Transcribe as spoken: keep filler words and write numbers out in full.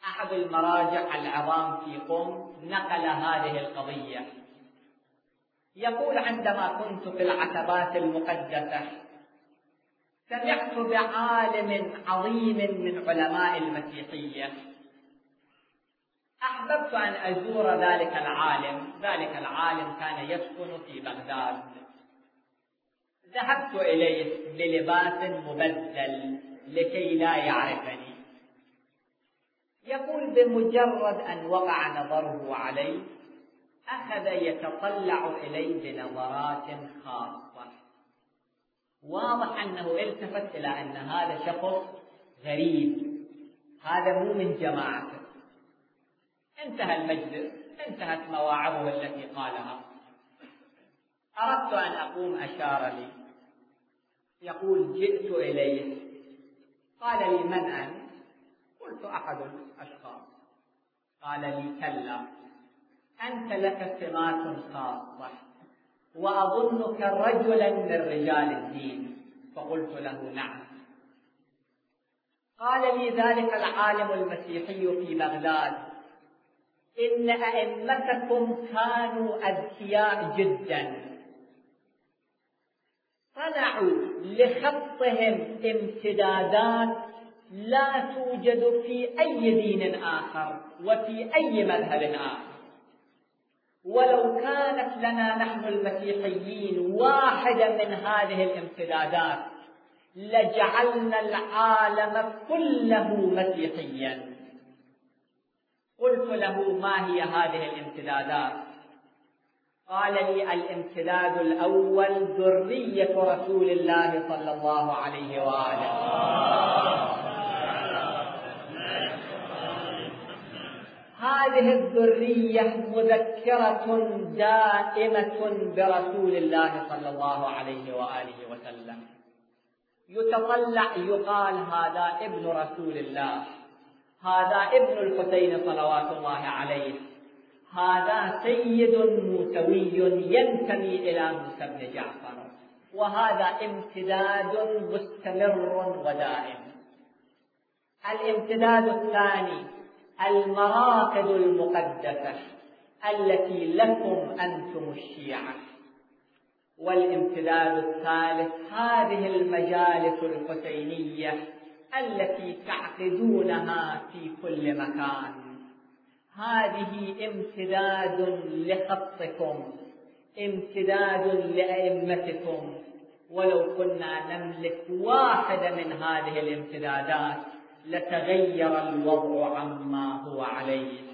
أحد المراجع العظام في قم نقل هذه القضية، يقول: عندما كنت في العتبات المقدسة سمعت بعالم عظيم من علماء المسيحية، أحببت أن أزور ذلك العالم. ذلك العالم كان يسكن في بغداد. ذهبت إليه بلباس مبدل لكي لا يعرفني. يقول: بمجرد أن وقع نظره علي أخذ يتطلع إلي بنظرات خاصة، واضح أنه التفت إلى أن هذا شخص غريب، هذا مو من جماعته. انتهى المجلس، انتهت مواعظه التي قالها. أردت أن أقوم أشار لي. يقول: جئت إليه قال لي: من أنت؟ قلت: أحد الأشخاص. قال لي: كلا، أنت لك سمات خاصة وأظنك رجلا من رجال الدين. فقلت له: نعم. قال لي ذلك العالم المسيحي في بغداد: إن أئمتكم كانوا أذكياء جدا، صنعوا لخطهم امتدادات لا توجد في أي دين آخر وفي أي مذهب آخر، ولو كانت لنا نحن المسيحيين واحدة من هذه الامتدادات لجعلنا العالم كله مسيحيا. قلت له: ما هي هذه الامتدادات؟ قال لي: الامتداد الأول ذرية رسول الله صلى الله عليه وآله. هذه الذرية مذكرة دائمة برسول الله صلى الله عليه وآله وسلم. يتطلع يقال: هذا ابن رسول الله، هذا ابن الحسين صلوات الله عليه، هذا سيد موسوي ينتمي إلى موسى بن جعفر، وهذا امتداد مستمر ودائم. الامتداد الثاني: المراقد المقدسة التي لكم أنتم الشيعة. والامتداد الثالث: هذه المجالس الحسينية التي تعقدونها في كل مكان، هذه امتداد لخطكم، امتداد لأئمتكم. ولو كنا نملك واحدة من هذه الامتدادات لتغير الوضع عما هو عليه.